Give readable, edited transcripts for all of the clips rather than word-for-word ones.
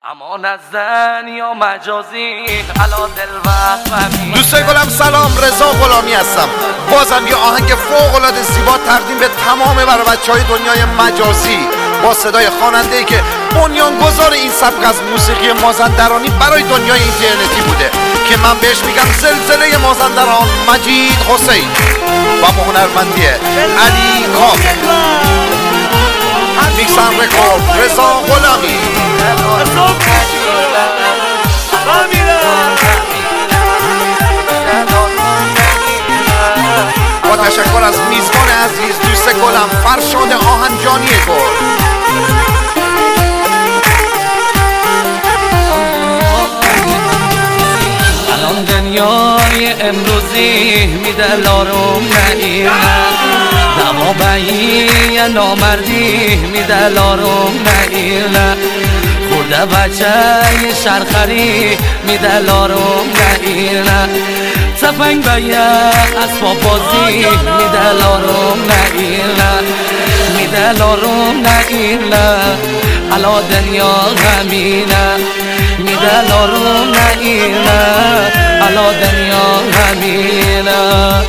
امان از زن یا مجازی علا دل و دوستای گلم سلام، رضا غلامی هستم. بازم یه آهنگ فوق‌العاده زیبا تقدیم به تمام برای بچهای دنیای مجازی با صدای خواننده‌ای که بنیانگذار این سبک از موسیقی مازندرانی برای دنیای اینترنتی بوده که من بهش میگم زلزله مازندران، مجید حسین و هنرمندی علی کام. میکسن رکورد رضا غلامی. با تشکر از میزبان عزیز دوست گلم فرشاد آهنجانی گل. الان دنیای امروزی میده لارم نگیرن، دوابعی نامردی میده لارم نگیرن، خورده بچه شرخری میده لارم نگیرن، تفنگ به یه اسباب بازی میده لارم نگیرن، میده لارم نگیرن، علا دنیا همینه میده لارم نگیرن، علا دنیا همینه.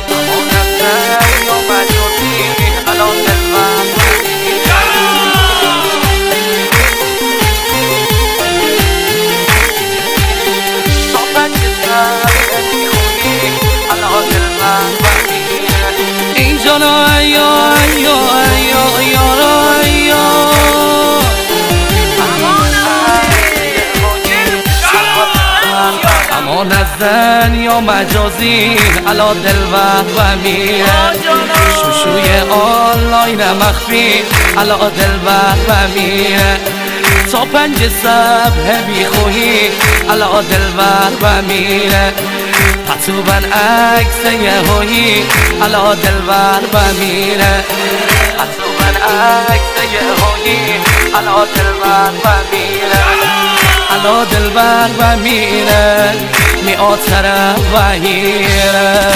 این جانا ایا ایا ایا یارا ایا امان از زن یا مجازی علا دل و میره، شوشوی آنلاین مخفی علا دل و میره، تا 5 صبح بی خویی علا دل و میره، پتوبن عکس یهویی علا دل و میره، پتوبن عکس یهویی علا دل و میره، علا دل و میره میاد طرف و هیره.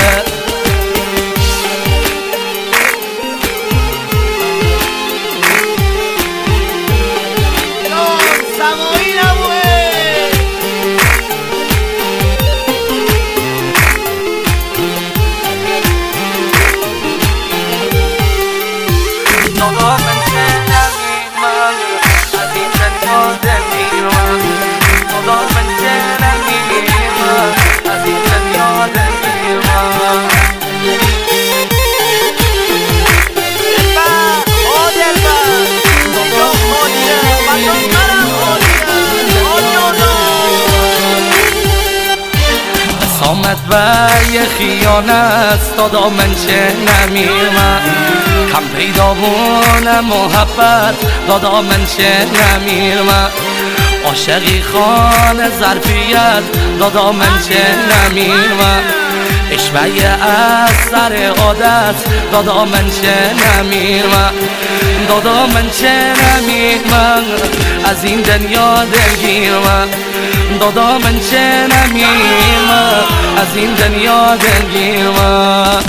آمد و یه خیانت دادا من چه نمیرم، کم پیدا بونه محبت دادا من چه نمیرم، عاشقی خانه ظرفیت دادا من چه نمیرم، اشوه از سر عادت دادا من چه نمیرم، دادا من چه نمیرم، از این دنیا دلگیرم، دادا من چه نمیرم، از این دنیا دلگیرم.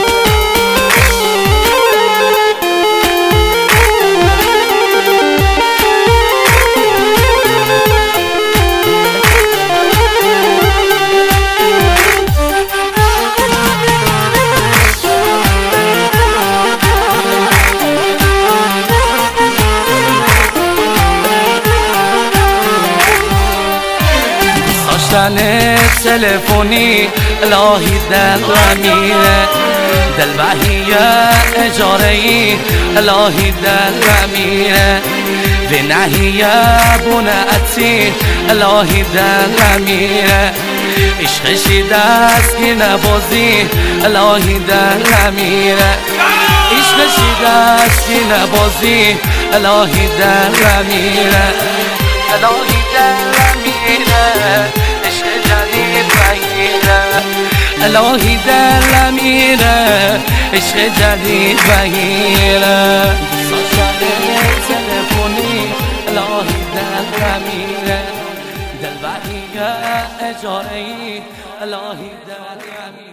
تلفنی الهی دل میره، دل وحیه اجارهی الهی دل میره، به نهیه بونعتی الهی دل میره، عشقشی دستی نبازی الهی دل میره، عشقشی دستی نبازی الهی دل میره، الهی دل میره، الهی دل میره، عشق جدید بگیره، تلفنی الهی دل میره، دل بقیه اجارهی الهی دل میره.